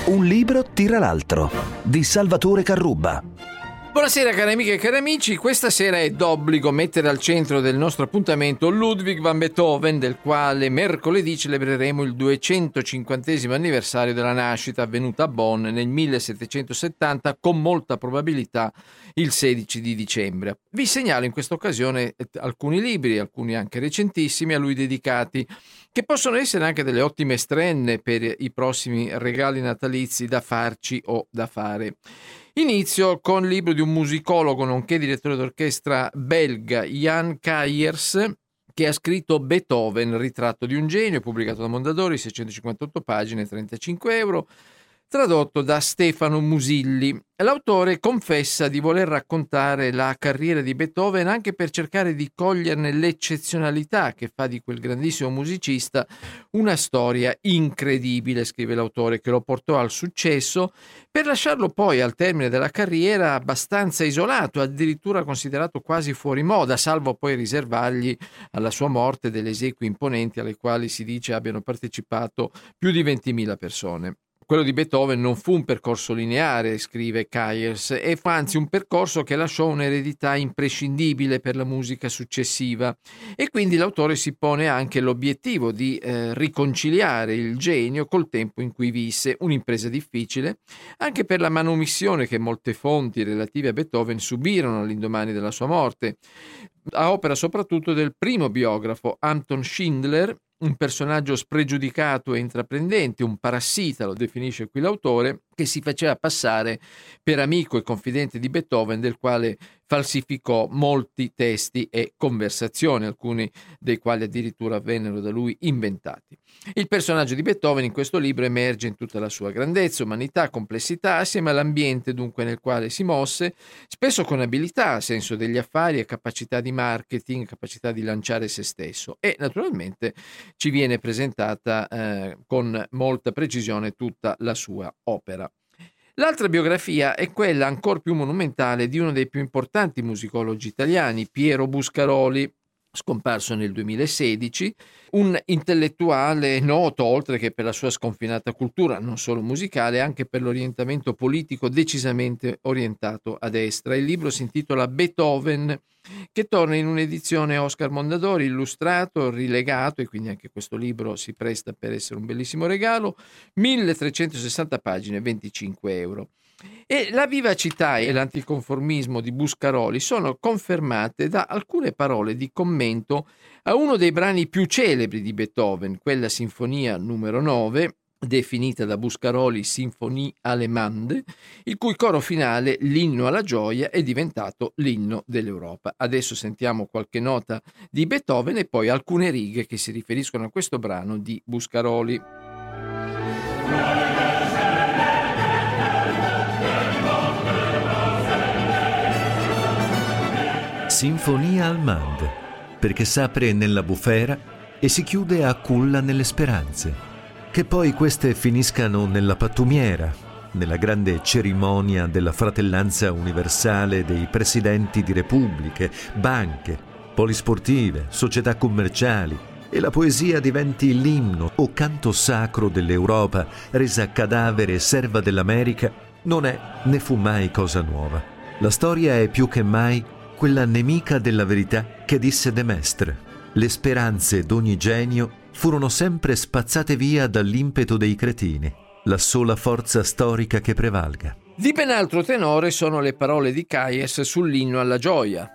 Un libro tira l'altro di Salvatore Carrubba. Buonasera cari amiche e cari amici, questa sera è d'obbligo mettere al centro del nostro appuntamento Ludwig van Beethoven, del quale mercoledì celebreremo il 250° anniversario della nascita, avvenuta a Bonn nel 1770, con molta probabilità il 16 di dicembre. Vi segnalo in questa occasione alcuni libri, alcuni anche recentissimi, a lui dedicati, che possono essere anche delle ottime strenne per i prossimi regali natalizi da farci o da fare. Inizio con il libro di un musicologo nonché direttore d'orchestra belga, Jan Kayers, che ha scritto Beethoven, ritratto di un genio, pubblicato da Mondadori, 658 pagine, 35 euro, tradotto da Stefano Musilli. L'autore confessa di voler raccontare la carriera di Beethoven anche per cercare di coglierne l'eccezionalità che fa di quel grandissimo musicista una storia incredibile, scrive l'autore, che lo portò al successo, per lasciarlo poi al termine della carriera abbastanza isolato, addirittura considerato quasi fuori moda, salvo poi riservargli alla sua morte delle esequie imponenti alle quali si dice abbiano partecipato più di 20.000 persone. Quello di Beethoven non fu un percorso lineare, scrive Kayers, e fu anzi un percorso che lasciò un'eredità imprescindibile per la musica successiva, e quindi l'autore si pone anche l'obiettivo di riconciliare il genio col tempo in cui visse, un'impresa difficile, anche per la manomissione che molte fonti relative a Beethoven subirono all'indomani della sua morte, a opera soprattutto del primo biografo, Anton Schindler, un personaggio spregiudicato e intraprendente, un parassita, lo definisce qui l'autore, che si faceva passare per amico e confidente di Beethoven, del quale falsificò molti testi e conversazioni, alcuni dei quali addirittura vennero da lui inventati. Il personaggio di Beethoven in questo libro emerge in tutta la sua grandezza, umanità, complessità, assieme all'ambiente dunque nel quale si mosse, spesso con abilità, senso degli affari e capacità di marketing, capacità di lanciare se stesso, e naturalmente ci viene presentata con molta precisione tutta la sua opera. L'altra biografia è quella ancor più monumentale di uno dei più importanti musicologi italiani, Piero Buscaroli, scomparso nel 2016, un intellettuale noto oltre che per la sua sconfinata cultura, non solo musicale, anche per l'orientamento politico decisamente orientato a destra. Il libro si intitola Beethoven, che torna in un'edizione Oscar Mondadori, illustrato, rilegato, e quindi anche questo libro si presta per essere un bellissimo regalo, 1360 pagine, 25 euro. E la vivacità e l'anticonformismo di Buscaroli sono confermate da alcune parole di commento a uno dei brani più celebri di Beethoven, quella sinfonia numero 9, definita da Buscaroli Sinfonie allemande, il cui coro finale, l'inno alla gioia, è diventato l'inno dell'Europa. Adesso sentiamo qualche nota di Beethoven e poi alcune righe che si riferiscono a questo brano di Buscaroli. Sinfonia allemande, perché s'apre nella bufera e si chiude a culla nelle speranze, che poi queste finiscano nella pattumiera, nella grande cerimonia della fratellanza universale dei presidenti di repubbliche, banche, polisportive, società commerciali, e la poesia diventi l'inno o canto sacro dell'Europa, resa cadavere e serva dell'America, non è né fu mai cosa nuova. La storia è più che mai quella nemica della verità che disse De Maistre. Le speranze d'ogni genio furono sempre spazzate via dall'impeto dei cretini, la sola forza storica che prevalga. Di ben altro tenore sono le parole di Kayes sull'inno alla gioia.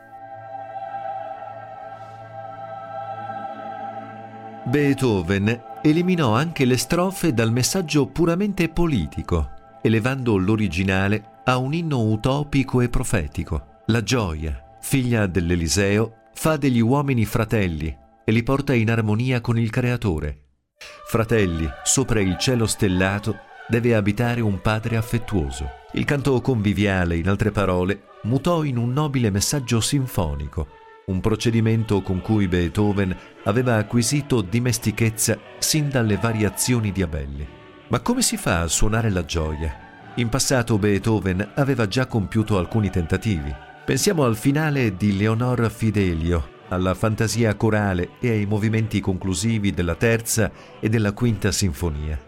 Beethoven eliminò anche le strofe dal messaggio puramente politico, elevando l'originale a un inno utopico e profetico. La gioia, figlia dell'Eliseo, fa degli uomini fratelli e li porta in armonia con il Creatore. Fratelli, sopra il cielo stellato deve abitare un padre affettuoso. Il canto conviviale, in altre parole, mutò in un nobile messaggio sinfonico, un procedimento con cui Beethoven aveva acquisito dimestichezza sin dalle variazioni di Abelli. Ma come si fa a suonare la gioia? In passato Beethoven aveva già compiuto alcuni tentativi. Pensiamo al finale di Leonor Fidelio, alla fantasia corale e ai movimenti conclusivi della terza e della quinta sinfonia.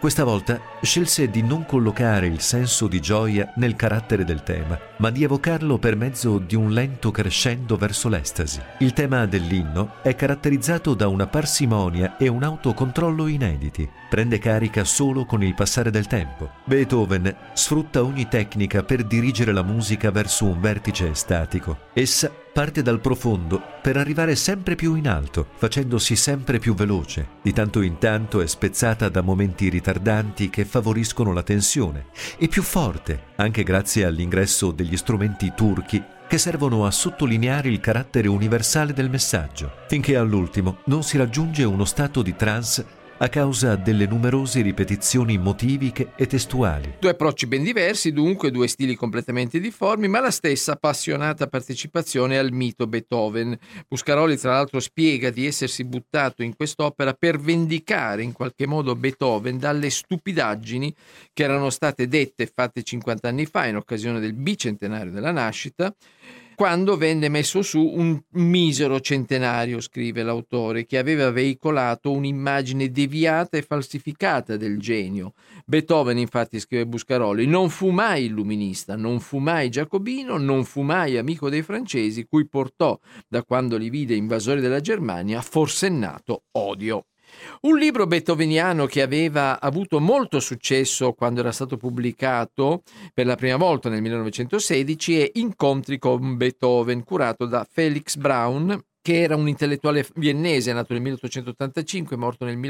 Questa volta scelse di non collocare il senso di gioia nel carattere del tema, ma di evocarlo per mezzo di un lento crescendo verso l'estasi. Il tema dell'inno è caratterizzato da una parsimonia e un autocontrollo inediti. Prende carica solo con il passare del tempo. Beethoven sfrutta ogni tecnica per dirigere la musica verso un vertice estatico. Essa parte dal profondo per arrivare sempre più in alto, facendosi sempre più veloce. Di tanto in tanto è spezzata da momenti ritardanti che favoriscono la tensione, e più forte, anche grazie all'ingresso degli strumenti turchi che servono a sottolineare il carattere universale del messaggio, finché all'ultimo non si raggiunge uno stato di trance a causa delle numerose ripetizioni motiviche e testuali. Due approcci ben diversi, dunque, due stili completamente difformi, ma la stessa appassionata partecipazione al mito Beethoven. Buscaroli, tra l'altro, spiega di essersi buttato in quest'opera per vendicare in qualche modo Beethoven dalle stupidaggini che erano state dette e fatte 50 anni fa, in occasione del bicentenario della nascita, quando venne messo su un misero centenario, scrive l'autore, che aveva veicolato un'immagine deviata e falsificata del genio. Beethoven, infatti, scrive Buscaroli, non fu mai illuminista, non fu mai giacobino, non fu mai amico dei francesi, cui portò, da quando li vide invasori della Germania, forsennato odio. Un libro beethoveniano che aveva avuto molto successo quando era stato pubblicato per la prima volta nel 1916 è Incontri con Beethoven, curato da Felix Braun, che era un intellettuale viennese nato nel 1885, morto nel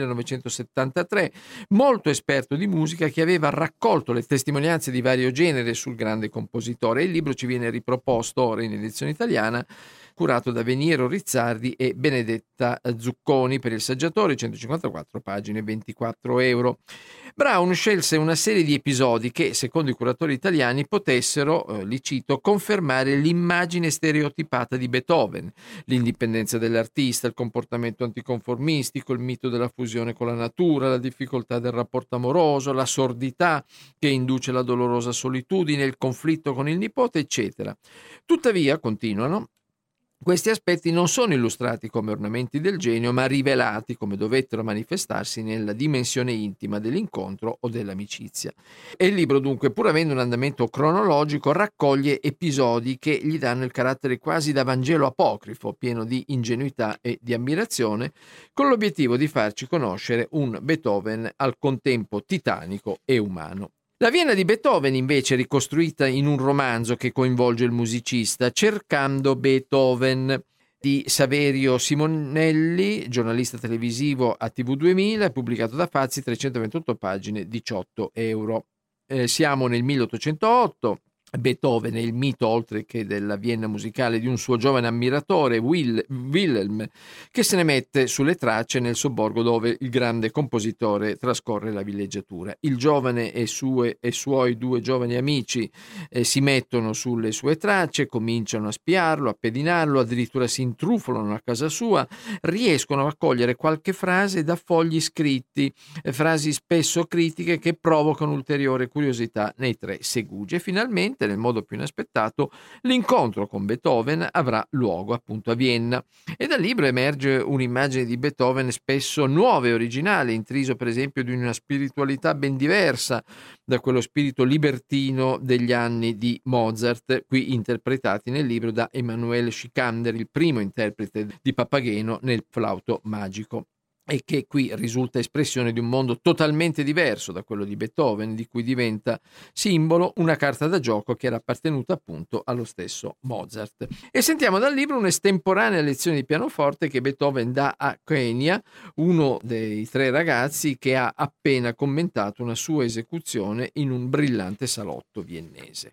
1973, molto esperto di musica, che aveva raccolto le testimonianze di vario genere sul grande compositore. Il libro ci viene riproposto ora in edizione italiana, curato da Veniero Rizzardi e Benedetta Zucconi per il Saggiatore, 154 pagine, 24 euro. Brown scelse una serie di episodi che, secondo i curatori italiani, potessero, li cito, confermare l'immagine stereotipata di Beethoven: l'indipendenza dell'artista, il comportamento anticonformistico, il mito della fusione con la natura, la difficoltà del rapporto amoroso, la sordità che induce la dolorosa solitudine, il conflitto con il nipote, eccetera. Tuttavia, continuano, questi aspetti non sono illustrati come ornamenti del genio, ma rivelati come dovettero manifestarsi nella dimensione intima dell'incontro o dell'amicizia. E il libro, dunque, pur avendo un andamento cronologico, raccoglie episodi che gli danno il carattere quasi da Vangelo apocrifo, pieno di ingenuità e di ammirazione, con l'obiettivo di farci conoscere un Beethoven al contempo titanico e umano. La Vienna di Beethoven, invece, è ricostruita in un romanzo che coinvolge il musicista, Cercando Beethoven, di Saverio Simonelli, giornalista televisivo a TV2000, pubblicato da Fazzi, 328 pagine, 18 euro. Siamo nel 1808. Beethoven è il mito, oltre che della Vienna musicale, di un suo giovane ammiratore, Wilhelm, che se ne mette sulle tracce nel sobborgo dove il grande compositore trascorre la villeggiatura. Il giovane e suoi due giovani amici si mettono sulle sue tracce, cominciano a spiarlo, a pedinarlo, addirittura si intrufolano a casa sua, riescono a cogliere qualche frase da fogli scritti, frasi spesso critiche che provocano ulteriore curiosità nei tre segugi. E finalmente, nel modo più inaspettato, l'incontro con Beethoven avrà luogo appunto a Vienna, e dal libro emerge un'immagine di Beethoven spesso nuova e originale, intriso per esempio di una spiritualità ben diversa da quello spirito libertino degli anni di Mozart, qui interpretati nel libro da Emanuele Schikaneder, il primo interprete di Papageno nel Flauto Magico, e che qui risulta espressione di un mondo totalmente diverso da quello di Beethoven, di cui diventa simbolo una carta da gioco che era appartenuta appunto allo stesso Mozart. E sentiamo dal libro un'estemporanea lezione di pianoforte che Beethoven dà a Kenya, uno dei tre ragazzi che ha appena commentato una sua esecuzione in un brillante salotto viennese.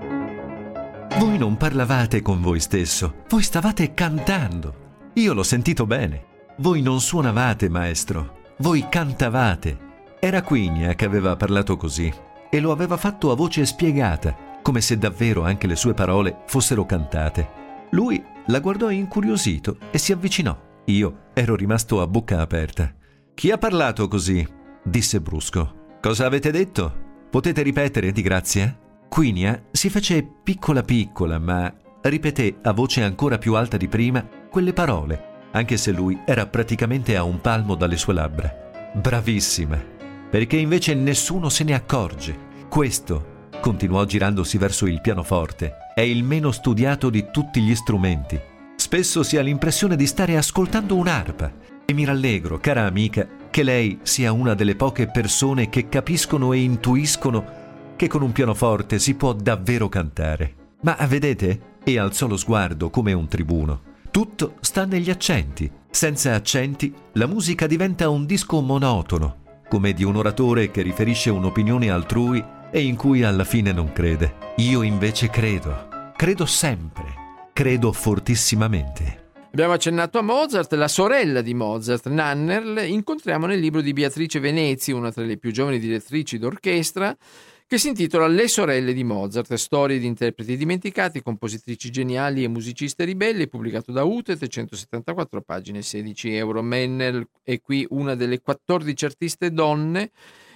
Voi non parlavate con voi stesso, voi stavate cantando. Io l'ho sentito bene. Voi non suonavate, maestro, voi cantavate. Era Quinia che aveva parlato così, e lo aveva fatto a voce spiegata, come se davvero anche le sue parole fossero cantate. Lui la guardò incuriosito e si avvicinò. Io ero rimasto a bocca aperta. «Chi ha parlato così?» disse brusco. «Cosa avete detto? Potete ripetere, di grazia?» Quinia si fece piccola piccola, ma ripeté a voce ancora più alta di prima quelle parole, anche se lui era praticamente a un palmo dalle sue labbra. «Bravissima! perché invece nessuno se ne accorge. Questo, continuò girandosi verso il pianoforte, è il meno studiato di tutti gli strumenti. Spesso si ha l'impressione di stare ascoltando un'arpa e mi rallegro, cara amica, che lei sia una delle poche persone che capiscono e intuiscono che con un pianoforte si può davvero cantare. Ma vedete? E alzò lo sguardo come un tribuno. Tutto sta negli accenti. Senza accenti, la musica diventa un disco monotono, come di un oratore che riferisce un'opinione altrui e in cui alla fine non crede. Io invece credo sempre, credo fortissimamente. Abbiamo accennato a Mozart, la sorella di Mozart, Nannerl, incontriamo nel libro di Beatrice Venezi, una tra le più giovani direttrici d'orchestra, che si intitola Le sorelle di Mozart, storie di interpreti dimenticati, compositrici geniali e musiciste ribelli, pubblicato da Utet, 174 pagine, 16 euro. Nannerl è qui una delle 14 artiste donne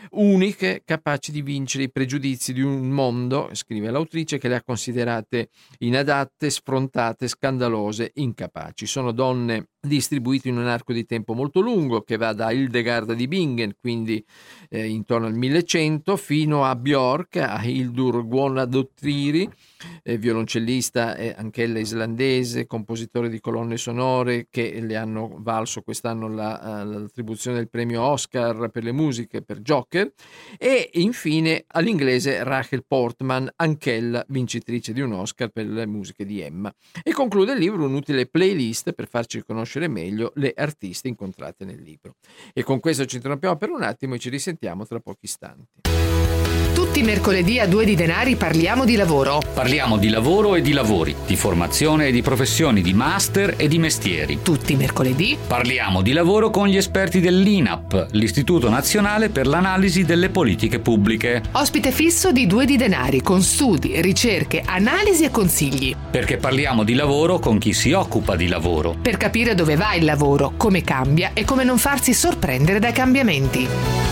uniche capaci di vincere i pregiudizi di un mondo, scrive l'autrice, che le ha considerate inadatte, sfrontate, scandalose, incapaci. Sono donne distribuite in un arco di tempo molto lungo che va da Hildegard di Bingen, quindi intorno al 1100, fino a Björk, a Hildur Guðnadóttir, violoncellista e anch'ella islandese, compositore di colonne sonore che le hanno valso quest'anno l'attribuzione del premio Oscar per le musiche per Joker, e infine all'inglese Rachel Portman, anch'ella vincitrice di un Oscar per le musiche di Emma. E conclude il libro un'utile playlist per farci conoscere meglio le artiste incontrate nel libro. E con questo ci interrompiamo per un attimo e ci risentiamo tra pochi istanti. Tutti i mercoledì a 2 di Denari parliamo di lavoro. Parliamo di lavoro e di lavori, di formazione e di professioni, di master e di mestieri. Tutti i mercoledì parliamo di lavoro con gli esperti dell'INAP, l'Istituto Nazionale per l'Analisi delle Politiche Pubbliche. Ospite fisso di 2 di Denari, con studi, ricerche, analisi e consigli. Perché parliamo di lavoro con chi si occupa di lavoro. Per capire dove va il lavoro, come cambia e come non farsi sorprendere dai cambiamenti.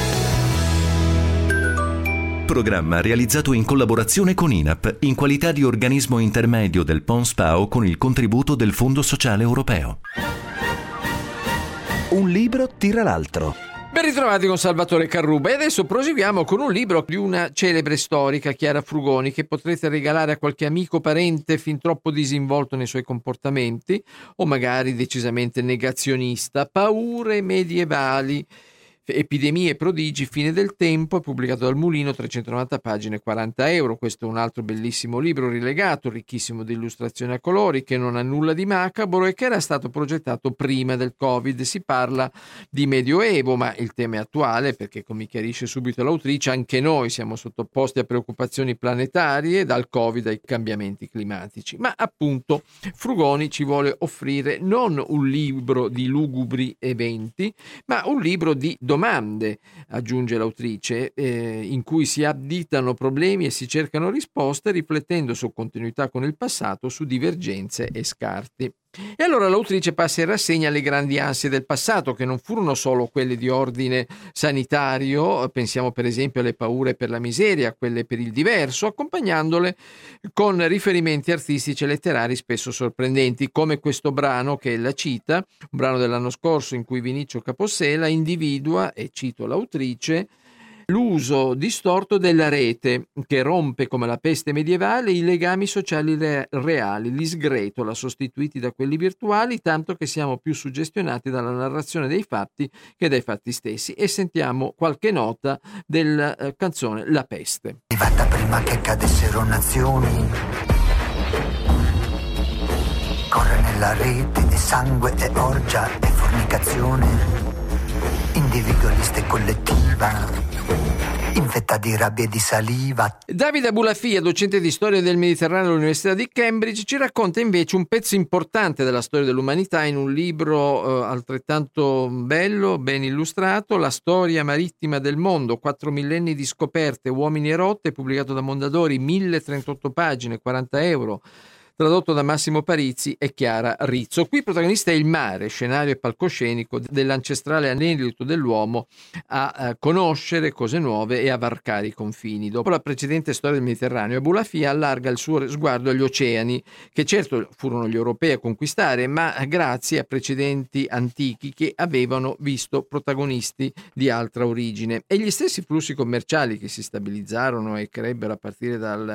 Programma realizzato in collaborazione con INAP in qualità di organismo intermedio del PONSPAO con il contributo del Fondo Sociale Europeo. Un libro tira l'altro. Ben ritrovati con Salvatore Carrubba e adesso proseguiamo con un libro di una celebre storica, Chiara Frugoni, che potrete regalare a qualche amico o parente fin troppo disinvolto nei suoi comportamenti o magari decisamente negazionista. Paure medievali, epidemie e prodigi, fine del tempo, è pubblicato dal Mulino, 390 pagine, 40 euro. Questo è un altro bellissimo libro rilegato, ricchissimo di illustrazioni a colori, che non ha nulla di macabro e che era stato progettato prima del Covid. Si parla di Medioevo, ma il tema è attuale perché, come chiarisce subito l'autrice, anche noi siamo sottoposti a preoccupazioni planetarie, dal Covid ai cambiamenti climatici. Ma appunto Frugoni ci vuole offrire non un libro di lugubri eventi, ma un libro di domande, aggiunge l'autrice, in cui si additano problemi e si cercano risposte riflettendo su continuità con il passato, su divergenze e scarti. E allora l'autrice passa in rassegna le grandi ansie del passato, che non furono solo quelle di ordine sanitario, pensiamo per esempio alle paure per la miseria, quelle per il diverso, accompagnandole con riferimenti artistici e letterari spesso sorprendenti, come questo brano che la cita, un brano dell'anno scorso in cui Vinicio Capossela individua, e cito l'autrice, l'uso distorto della rete che rompe come la peste medievale i legami sociali reali, li sgretola, sostituiti da quelli virtuali, tanto che siamo più suggestionati dalla narrazione dei fatti che dai fatti stessi. E sentiamo qualche nota della canzone La peste. È arrivata prima che cadessero nazioni, corre nella rete e sangue e orgia e fornicazione, individualista e collettiva, infetta di rabbia e di saliva. Davide Abulafia, docente di storia del Mediterraneo all'Università di Cambridge, ci racconta invece un pezzo importante della storia dell'umanità in un libro altrettanto bello, ben illustrato, La storia marittima del mondo, 4 millenni di scoperte, uomini e rotte, pubblicato da Mondadori, 1038 pagine, 40 euro. tradotto da Massimo Parizzi e Chiara Rizzo. Qui protagonista è il mare, scenario e palcoscenico dell'ancestrale anelito dell'uomo a conoscere cose nuove e a varcare i confini. Dopo la precedente storia del Mediterraneo, Abulafia allarga il suo sguardo agli oceani, che certo furono gli europei a conquistare, ma grazie a precedenti antichi che avevano visto protagonisti di altra origine. E gli stessi flussi commerciali che si stabilizzarono e crebbero a partire dal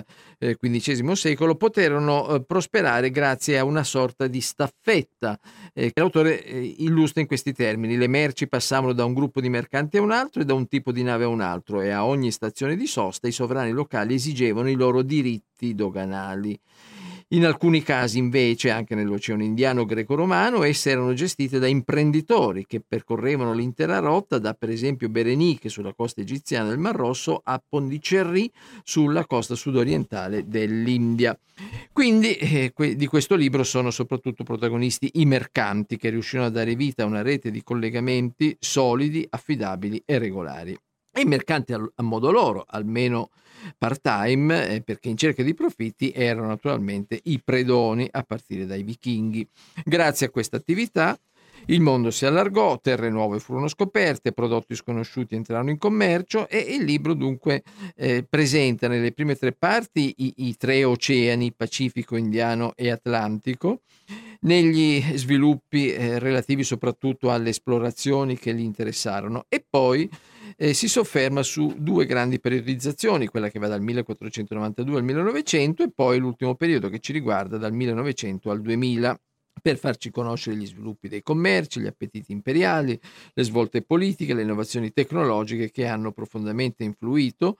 XV secolo poterono prosperare grazie a una sorta di staffetta che l'autore illustra in questi termini: le merci passavano da un gruppo di mercanti a un altro e da un tipo di nave a un altro, e a ogni stazione di sosta i sovrani locali esigevano i loro diritti doganali. In alcuni casi, invece, anche nell'Oceano Indiano greco-romano, esse erano gestite da imprenditori che percorrevano l'intera rotta, da per esempio Berenice sulla costa egiziana del Mar Rosso a Pondicherry sulla costa sudorientale dell'India. Quindi di questo libro sono soprattutto protagonisti i mercanti, che riuscirono a dare vita a una rete di collegamenti solidi, affidabili e regolari. E i mercanti a modo loro, almeno part-time, perché in cerca di profitti, erano naturalmente i predoni a partire dai vichinghi. Grazie a questa attività il mondo si allargò, terre nuove furono scoperte, prodotti sconosciuti entrarono in commercio, e il libro dunque presenta nelle prime tre parti i tre oceani, Pacifico, Indiano e Atlantico, negli sviluppi relativi soprattutto alle esplorazioni che gli interessarono, e poi si sofferma su due grandi periodizzazioni, quella che va dal 1492 al 1900 e poi l'ultimo periodo che ci riguarda dal 1900 al 2000, per farci conoscere gli sviluppi dei commerci, gli appetiti imperiali, le svolte politiche, le innovazioni tecnologiche che hanno profondamente influito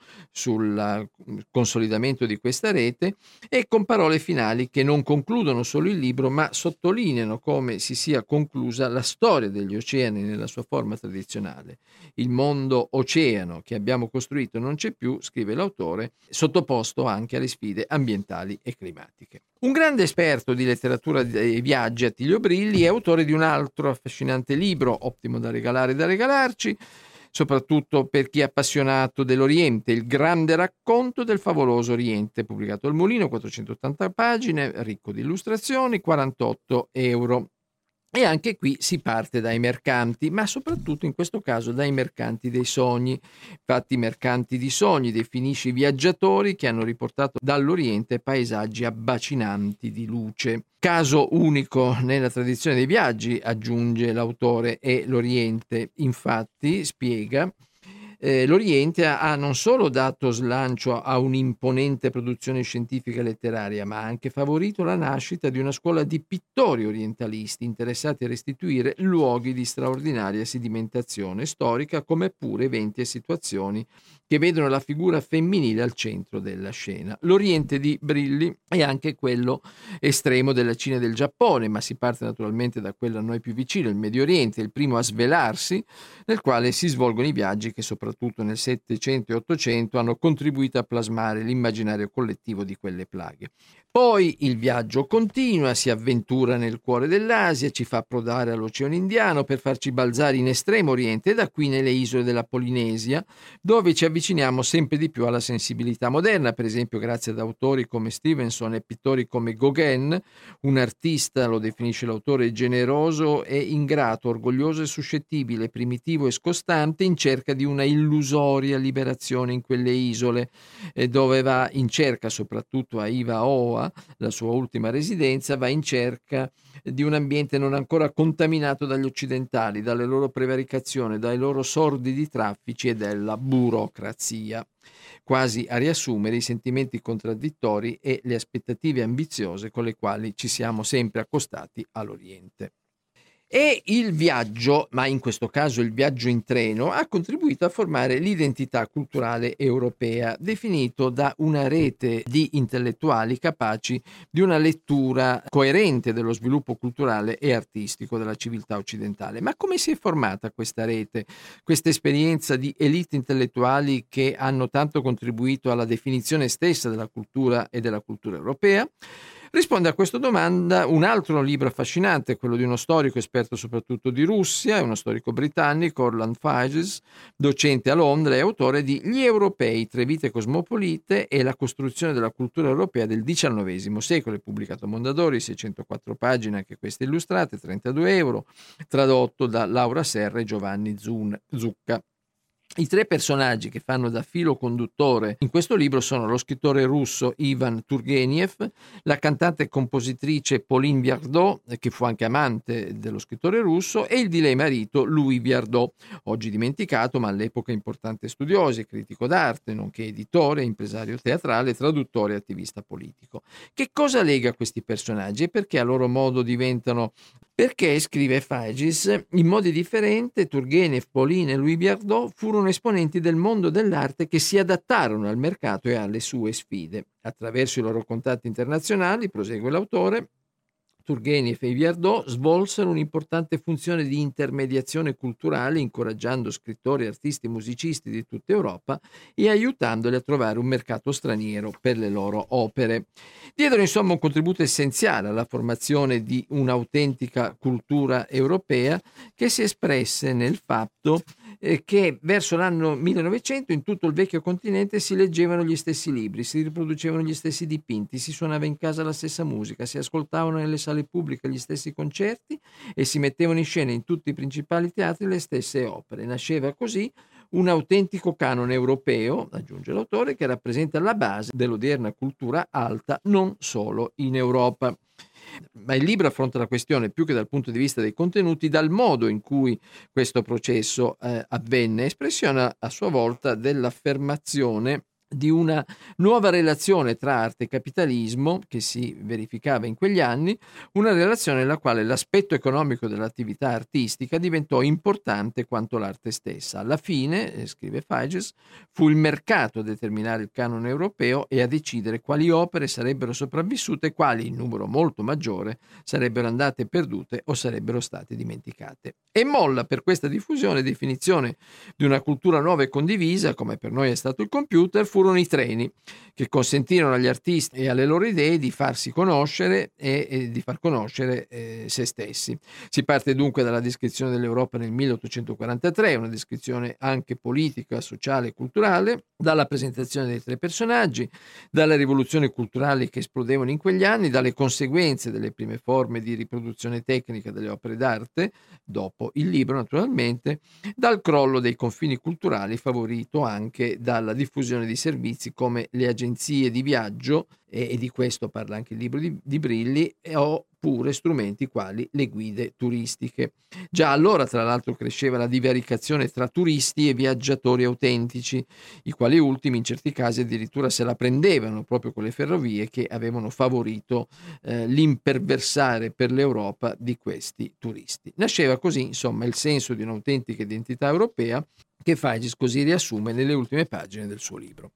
sul consolidamento di questa rete, e con parole finali che non concludono solo il libro, ma sottolineano come si sia conclusa la storia degli oceani nella sua forma tradizionale. Il mondo oceano che abbiamo costruito non c'è più, scrive l'autore, sottoposto anche alle sfide ambientali e climatiche. Un grande esperto di letteratura dei viaggi, Attilio Brilli, è autore di un altro affascinante libro, ottimo da regalare e da regalarci, soprattutto per chi è appassionato dell'Oriente, Il grande racconto del favoloso Oriente, pubblicato al Mulino, 480 pagine, ricco di illustrazioni, 48 euro. E anche qui si parte dai mercanti, ma soprattutto in questo caso dai mercanti dei sogni. Infatti i mercanti di sogni definisce i viaggiatori che hanno riportato dall'Oriente paesaggi abbacinanti di luce. Caso unico nella tradizione dei viaggi, aggiunge l'autore, è l'Oriente. Infatti, spiega, l'Oriente ha non solo dato slancio a un'imponente produzione scientifica e letteraria, ma ha anche favorito la nascita di una scuola di pittori orientalisti interessati a restituire luoghi di straordinaria sedimentazione storica, come pure eventi e situazioni che vedono la figura femminile al centro della scena. L'Oriente di Brilli è anche quello estremo della Cina e del Giappone, ma si parte naturalmente da quello a noi più vicino, il Medio Oriente, il primo a svelarsi, nel quale si svolgono i viaggi che soprattutto nel Settecento e Ottocento hanno contribuito a plasmare l'immaginario collettivo di quelle plaghe. Poi il viaggio continua, si avventura nel cuore dell'Asia, ci fa approdare all'Oceano Indiano per farci balzare in estremo oriente e da qui nelle isole della Polinesia, dove ci avviciniamo sempre di più alla sensibilità moderna, per esempio grazie ad autori come Stevenson e pittori come Gauguin, un artista, lo definisce l'autore, generoso e ingrato, orgoglioso e suscettibile, primitivo e scostante, in cerca di una illusoria liberazione in quelle isole, dove va in cerca, soprattutto a Iva-Oa, la sua ultima residenza, va in cerca di un ambiente non ancora contaminato dagli occidentali, dalle loro prevaricazioni, dai loro sordidi traffici e dalla burocrazia, quasi a riassumere i sentimenti contraddittori e le aspettative ambiziose con le quali ci siamo sempre accostati all'Oriente. E il viaggio, ma in questo caso il viaggio in treno, ha contribuito a formare l'identità culturale europea, definito da una rete di intellettuali capaci di una lettura coerente dello sviluppo culturale e artistico della civiltà occidentale. Ma come si è formata questa rete, questa esperienza di elite intellettuali che hanno tanto contribuito alla definizione stessa della cultura e della cultura europea? Risponde a questa domanda un altro libro affascinante, quello di uno storico esperto soprattutto di Russia, è uno storico britannico, Orland Figes, docente a Londra e autore di Gli europei, 3 vite cosmopolite e la costruzione della cultura europea del XIX secolo. È pubblicato a Mondadori, 604 pagine, anche queste illustrate, 32 euro, tradotto da Laura Serra e Giovanni Zucca. I 3 personaggi che fanno da filo conduttore in questo libro sono lo scrittore russo Ivan Turgenev, la cantante e compositrice Pauline Viardot, che fu anche amante dello scrittore russo, e il di lei marito Louis Viardot, oggi dimenticato ma all'epoca importante studioso e critico d'arte, nonché editore, impresario teatrale, traduttore e attivista politico. Che cosa lega questi personaggi e perché a loro modo diventano... Perché, scrive Figes, in modi differenti Turgenev, Pauline e Louis Viardot furono esponenti del mondo dell'arte che si adattarono al mercato e alle sue sfide. Attraverso i loro contatti internazionali, prosegue l'autore, Turgenev e Viardot svolsero un'importante funzione di intermediazione culturale, incoraggiando scrittori e artisti musicisti di tutta Europa e aiutandoli a trovare un mercato straniero per le loro opere. Diedero insomma un contributo essenziale alla formazione di un'autentica cultura europea che si espresse nel fatto che verso l'anno 1900 in tutto il vecchio continente si leggevano gli stessi libri, si riproducevano gli stessi dipinti, si suonava in casa la stessa musica, si ascoltavano nelle sale pubbliche gli stessi concerti e si mettevano in scena in tutti i principali teatri le stesse opere. Nasceva così un autentico canone europeo, aggiunge l'autore, che rappresenta la base dell'odierna cultura alta non solo in Europa. Ma il libro affronta la questione più che dal punto di vista dei contenuti, dal modo in cui questo processo avvenne, espressione a sua volta dell'affermazione di una nuova relazione tra arte e capitalismo che si verificava in quegli anni, una relazione nella quale l'aspetto economico dell'attività artistica diventò importante quanto l'arte stessa. Alla fine, scrive Figes, fu il mercato a determinare il canone europeo e a decidere quali opere sarebbero sopravvissute e quali, in numero molto maggiore, sarebbero andate perdute o sarebbero state dimenticate. E molla per questa diffusione e definizione di una cultura nuova e condivisa, come per noi è stato il computer, furono i treni che consentirono agli artisti e alle loro idee di farsi conoscere e di far conoscere se stessi. Si parte dunque dalla descrizione dell'Europa nel 1843, una descrizione anche politica, sociale e culturale, dalla presentazione dei 3 personaggi, dalle rivoluzioni culturali che esplodevano in quegli anni, dalle conseguenze delle prime forme di riproduzione tecnica delle opere d'arte, dopo il libro naturalmente, dal crollo dei confini culturali favorito anche dalla diffusione di servizi come le agenzie di viaggio, e di questo parla anche il libro di Brilli, oppure strumenti quali le guide turistiche. Già allora, tra l'altro, cresceva la divaricazione tra turisti e viaggiatori autentici, i quali ultimi in certi casi addirittura se la prendevano proprio con le ferrovie che avevano favorito l'imperversare per l'Europa di questi turisti. Nasceva così, insomma, il senso di un'autentica identità europea che Figes così riassume nelle ultime pagine del suo libro.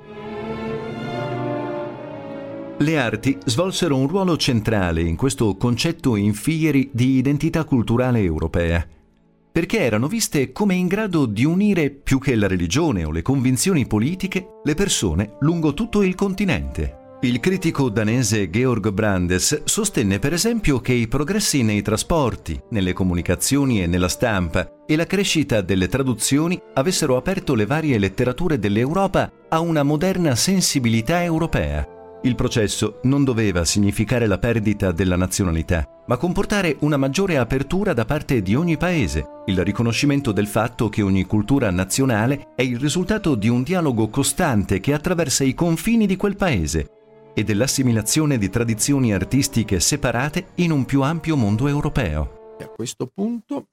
Le arti svolsero un ruolo centrale in questo concetto in fieri di identità culturale europea, perché erano viste come in grado di unire, più che la religione o le convinzioni politiche, le persone lungo tutto il continente. Il critico danese Georg Brandes sostenne per esempio che i progressi nei trasporti, nelle comunicazioni e nella stampa e la crescita delle traduzioni avessero aperto le varie letterature dell'Europa a una moderna sensibilità europea. Il processo non doveva significare la perdita della nazionalità, ma comportare una maggiore apertura da parte di ogni paese, il riconoscimento del fatto che ogni cultura nazionale è il risultato di un dialogo costante che attraversa i confini di quel paese e dell'assimilazione di tradizioni artistiche separate in un più ampio mondo europeo. E a questo punto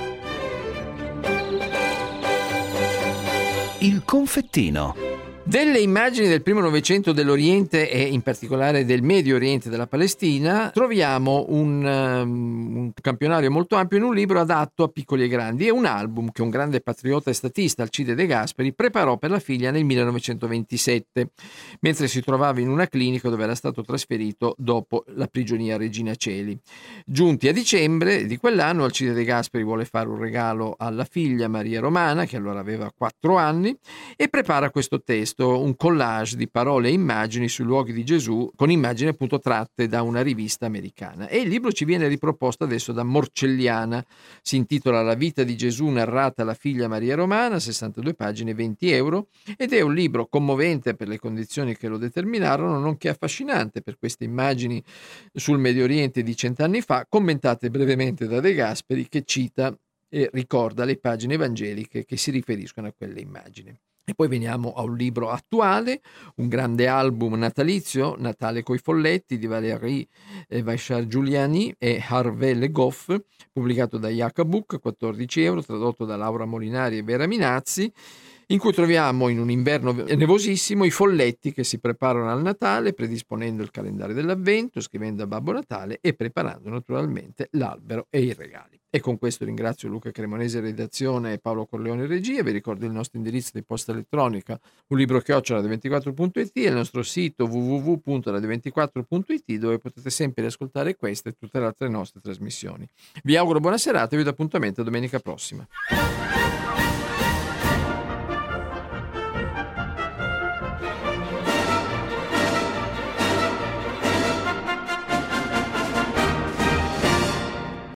il confettino. Delle immagini del primo Novecento dell'Oriente e in particolare del Medio Oriente della Palestina troviamo un campionario molto ampio in un libro adatto a piccoli e grandi e un album che un grande patriota e statista, Alcide De Gasperi, preparò per la figlia nel 1927, mentre si trovava in una clinica dove era stato trasferito dopo la prigionia a Regina Coeli. Giunti a dicembre di quell'anno, Alcide De Gasperi vuole fare un regalo alla figlia Maria Romana, che allora aveva 4 anni, e prepara questo testo un collage di parole e immagini sui luoghi di Gesù, con immagini appunto tratte da una rivista americana. E il libro ci viene riproposto adesso da Morcelliana, si intitola La vita di Gesù narrata alla figlia Maria Romana, 62 pagine, 20 euro, ed è un libro commovente per le condizioni che lo determinarono, nonché affascinante per queste immagini sul Medio Oriente di 100 anni fa, commentate brevemente da De Gasperi, che cita e ricorda le pagine evangeliche che si riferiscono a quelle immagini. E poi veniamo a un libro attuale, un grande album natalizio, Natale coi folletti, di Valérie Vaishar Giuliani e Harvey Le Goff, pubblicato da Iacabook, 14 euro, tradotto da Laura Molinari e Vera Minazzi, in cui troviamo in un inverno nevosissimo i folletti che si preparano al Natale, predisponendo il calendario dell'Avvento, scrivendo a Babbo Natale e preparando naturalmente l'albero e i regali. E con questo ringrazio Luca Cremonese redazione e Paolo Corleone regia. Vi ricordo il nostro indirizzo di posta elettronica unlibro@radio24.it e il nostro sito www.radio24.it, dove potete sempre riascoltare queste e tutte le altre nostre trasmissioni. Vi auguro buona serata e vi do appuntamento a domenica prossima.